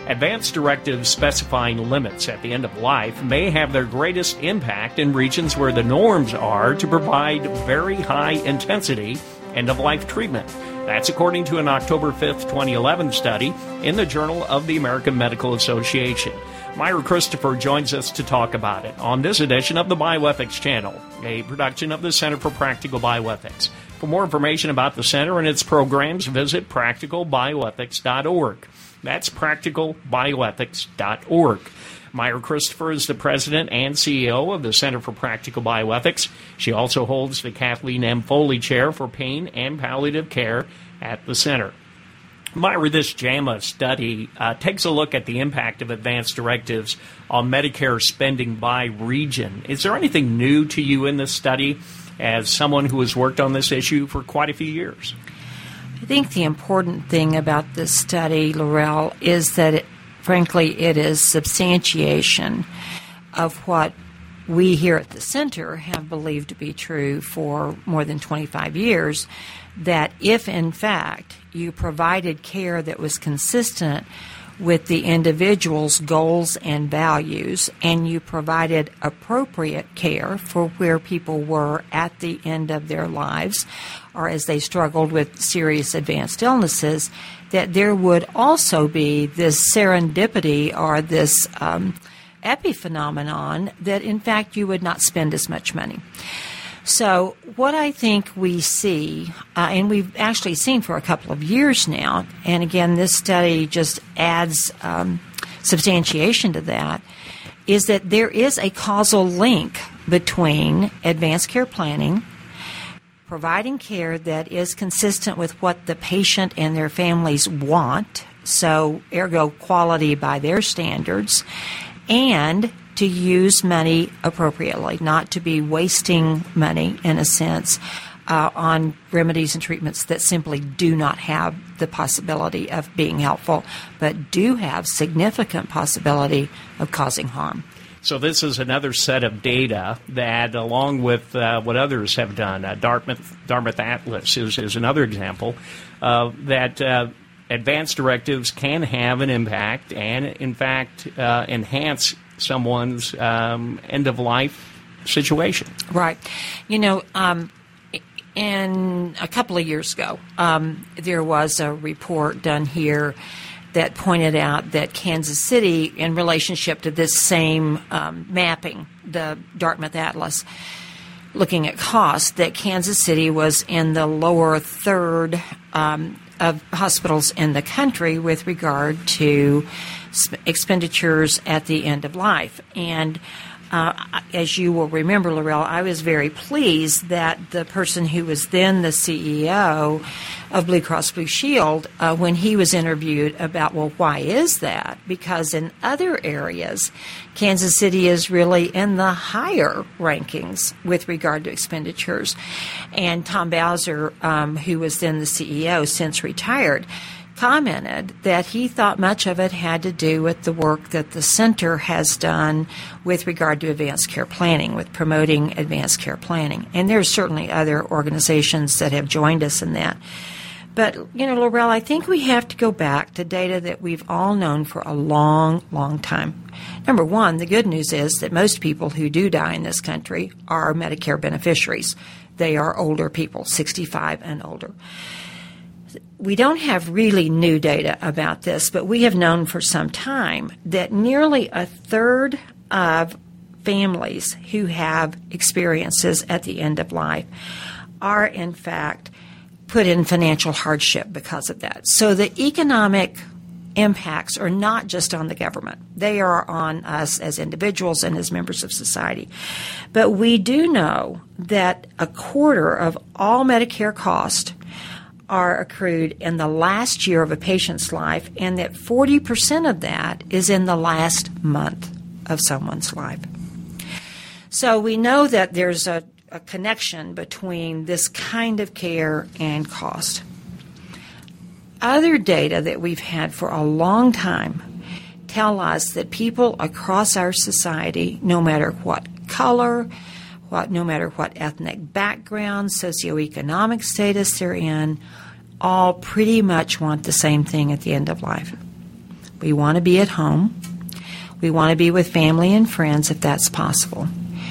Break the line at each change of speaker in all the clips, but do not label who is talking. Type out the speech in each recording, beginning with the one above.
Advanced directives specifying limits at the end of life may have their greatest impact in regions where the norms are to provide very high-intensity end-of-life treatment. That's according to an October 5th, 2011 study in the Journal of the American Medical Association. Myra Christopher joins us to talk about it on this edition of the Bioethics Channel, a production of the Center for Practical Bioethics. For more information about the Center and its programs, visit practicalbioethics.org. That's practicalbioethics.org. Myra Christopher is the president and CEO of the Center for Practical Bioethics. She also holds the Kathleen M. Foley Chair for Pain and Palliative Care at the Center. Myra, this JAMA study takes a look at the impact of advanced directives on Medicare spending by region. Is there anything new to you in this study as someone who has worked on this issue for quite a few years?
I think the important thing about this study, Laurel, is that, frankly, it is substantiation of what we here at the Center have believed to be true for more than 25 years, that if, in fact, you provided care that was consistent with the individual's goals and values, and you provided appropriate care for where people were at the end of their lives or as they struggled with serious advanced illnesses, that there would also be this serendipity or this epiphenomenon that, in fact, you would not spend as much money. So what I think we see, and we've actually seen for a couple of years now, and again, this study just adds substantiation to that, is that there is a causal link between advanced care planning, providing care that is consistent with what the patient and their families want, so ergo quality by their standards, and to use money appropriately, not to be wasting money, in a sense, on remedies and treatments that simply do not have the possibility of being helpful, but do have significant possibility of causing harm.
So this is another set of data that, along with what others have done, Dartmouth Atlas is another example, that advanced directives can have an impact and, in fact, enhance someone's end-of-life situation.
Right. You know, in a couple of years ago, there was a report done here that pointed out that Kansas City, in relationship to this same mapping, the Dartmouth Atlas, looking at cost, that Kansas City was in the lower third of hospitals in the country with regard to expenditures at the end of life. And as you will remember, Laurel, I was very pleased that the person who was then the CEO of Blue Cross Blue Shield, when he was interviewed about, well, why is that? Because in other areas, Kansas City is really in the higher rankings with regard to expenditures. And Tom Bowser, who was then the CEO, since retired, commented that he thought much of it had to do with the work that the Center has done with regard to advanced care planning, with promoting advanced care planning. And there's certainly other organizations that have joined us in that. But, you know, Laurel, I think we have to go back to data that we've all known for a long, long time. Number one, the good news is that most people who do die in this country are Medicare beneficiaries. They are older people, 65 and older. We don't have really new data about this, but we have known for some time that nearly a third of families who have experiences at the end of life are, in fact, put in financial hardship because of that. So the economic impacts are not just on the government. They are on us as individuals and as members of society. But we do know that a quarter of all Medicare costs are accrued in the last year of a patient's life, and that 40% of that is in the last month of someone's life. So we know that there's a connection between this kind of care and cost. Other data that we've had for a long time tell us that people across our society, no matter what color, no matter what ethnic background, socioeconomic status they're in, all pretty much want the same thing at the end of life. We want to be at home. We want to be with family and friends if that's possible.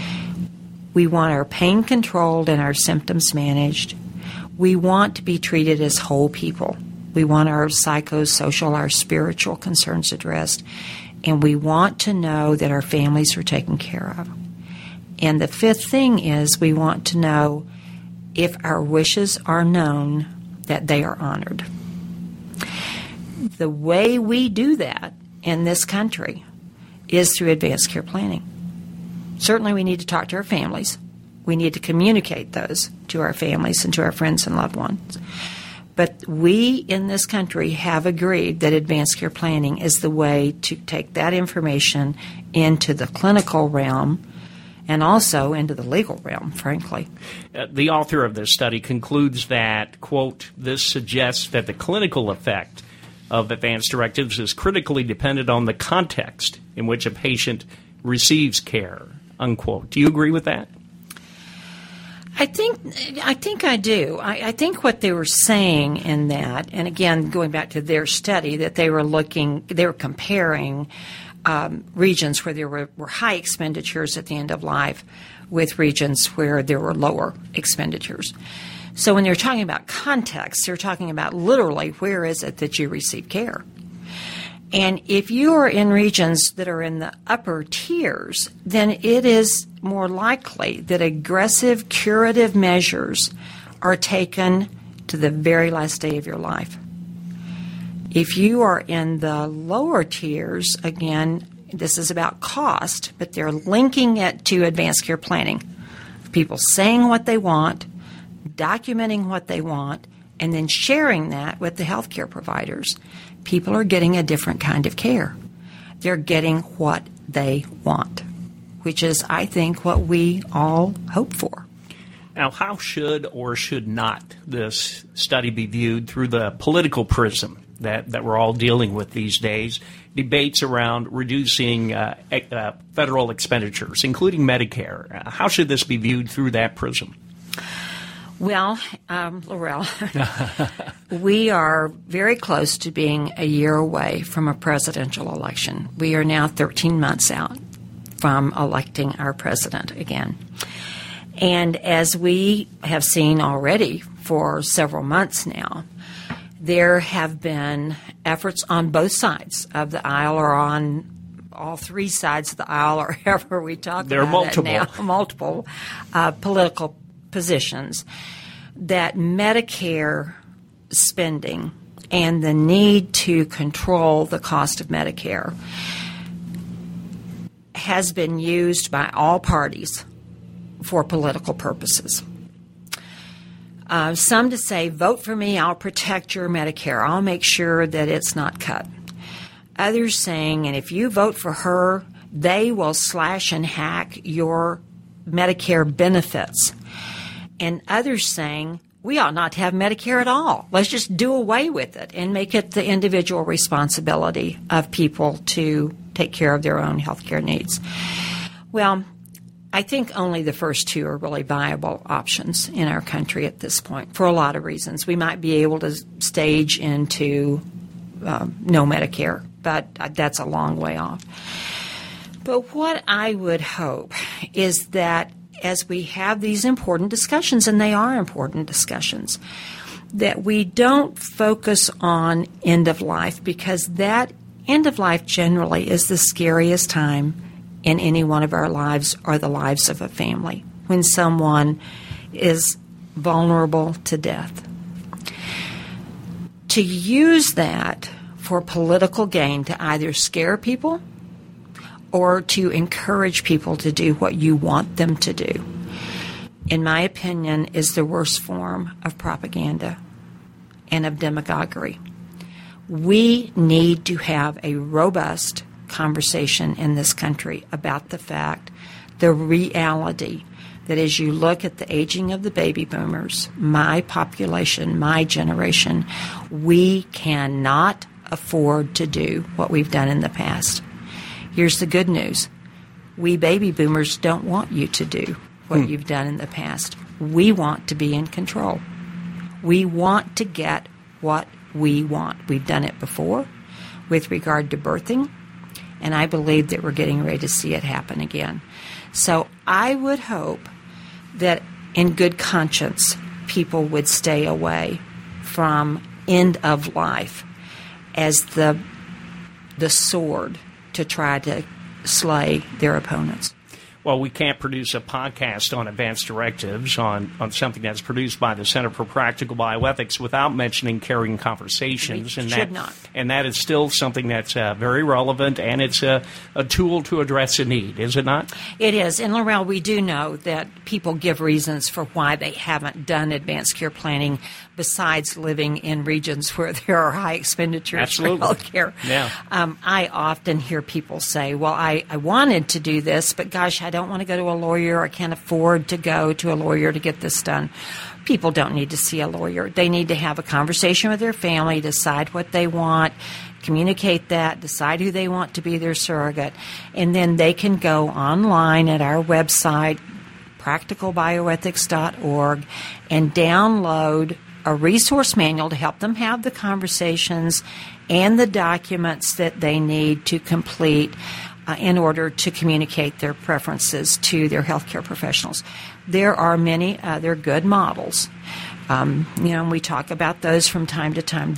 We want our pain controlled and our symptoms managed. We want to be treated as whole people. We want our psychosocial, our spiritual concerns addressed. And we want to know that our families are taken care of. And the fifth thing is we want to know if our wishes are known, that they are honored. The way we do that in this country is through advanced care planning. Certainly we need to talk to our families. We need to communicate those to our families and to our friends and loved ones. But we in this country have agreed that advanced care planning is the way to take that information into the clinical realm and also into the legal realm, frankly.
The author of this study concludes that, quote, this suggests that the clinical effect of advance directives is critically dependent on the context in which a patient receives care, unquote. Do you agree with that?
I think I do. I think what they were saying in that, and again, going back to their study, that they were comparing regions where there were high expenditures at the end of life with regions where there were lower expenditures. So when they're talking about context, they're talking about literally where is it that you receive care. And if you are in regions that are in the upper tiers, then it is more likely that aggressive curative measures are taken to the very last day of your life. If you are in the lower tiers, again, this is about cost, but they're linking it to advanced care planning. People saying what they want, documenting what they want, and then sharing that with the healthcare providers. People are getting a different kind of care. They're getting what they want, which is, I think, what we all hope for.
Now, how should or should not this study be viewed through the political prism that we're all dealing with these days? Debates around reducing federal expenditures, including Medicare. How should this be viewed through that prism?
Well, Laurel, we are very close to being a year away from a presidential election. We are now 13 months out from electing our president again. And as we have seen already for several months now, there have been efforts on both sides of the aisle, or on all three sides of the aisle, or however we talk
there
about
are multiple.
it now, multiple political positions, that Medicare spending and the need to control the cost of Medicare has been used by all parties for political purposes. Some to say, vote for me, I'll protect your Medicare, I'll make sure that it's not cut. Others saying, and if you vote for her, they will slash and hack your Medicare benefits. And others saying, we ought not to have Medicare at all. Let's just do away with it and make it the individual responsibility of people to take care of their own health care needs. Well, I think only the first two are really viable options in our country at this point for a lot of reasons. We might be able to stage into no Medicare, but that's a long way off. But what I would hope is that as we have these important discussions, and they are important discussions, that we don't focus on end of life, because that end of life generally is the scariest time in any one of our lives or the lives of a family, when someone is vulnerable to death. To use that for political gain, to either scare people or to encourage people to do what you want them to do, in my opinion, is the worst form of propaganda and of demagoguery. We need to have a robust conversation in this country about the fact, the reality, that as you look at the aging of the baby boomers, my population, my generation, we cannot afford to do what we've done in the past. Here's the good news. We baby boomers don't want you to do what you've done in the past. We want to be in control. We want to get what we want. We've done it before. with regard to birthing, and I believe that we're getting ready to see it happen again. So I would hope that in good conscience people would stay away from end of life as the sword to try to slay their opponents.
Well, we can't produce a podcast on advanced directives on something that's produced by the Center for Practical Bioethics without mentioning Caring Conversations.
We should not.
And that is still something that's very relevant, and it's a tool to address a need, is it not?
It is. And, Laurel, we do know that people give reasons for why they haven't done advanced care planning besides living in regions where there are high expenditures for health care.
Yeah.
I often hear people say, well, I wanted to do this, but gosh, I don't want to go to a lawyer. I can't afford to go to a lawyer to get this done. People don't need to see a lawyer. They need to have a conversation with their family, decide what they want, communicate that, decide who they want to be their surrogate, and then they can go online at our website, practicalbioethics.org, and download a resource manual to help them have the conversations and the documents that they need to complete in order to communicate their preferences to their healthcare professionals. There are many other good models. We talk about those from time to time.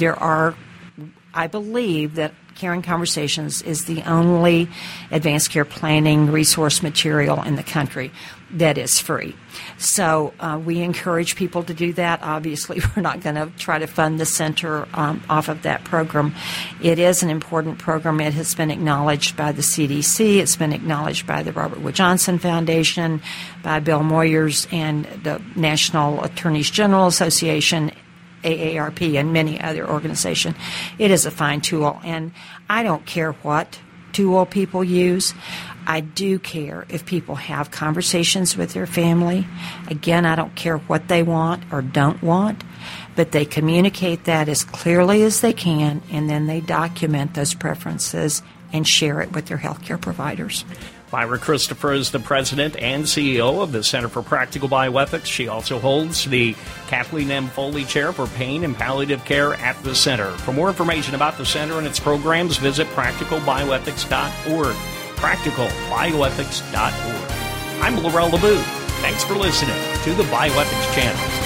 I believe that Caring Conversations is the only advanced care planning resource material in the country that is free. So we encourage people to do that. Obviously, we're not going to try to fund the center off of that program. It is an important program. It has been acknowledged by the CDC. It's been acknowledged by the Robert Wood Johnson Foundation, by Bill Moyers and the National Attorneys General Association, AARP, and many other organizations. It is a fine tool, and I don't care what tool people use. I do care if people have conversations with their family. Again, I don't care what they want or don't want, but they communicate that as clearly as they can, and then they document those preferences and share it with their healthcare providers.
Myra Christopher is the president and CEO of the Center for Practical Bioethics. She also holds the Kathleen M. Foley Chair for Pain and Palliative Care at the Center. For more information about the Center and its programs, visit practicalbioethics.org. practicalbioethics.org. I'm Laurel LeBoux. Thanks for listening to the Bioethics Channel.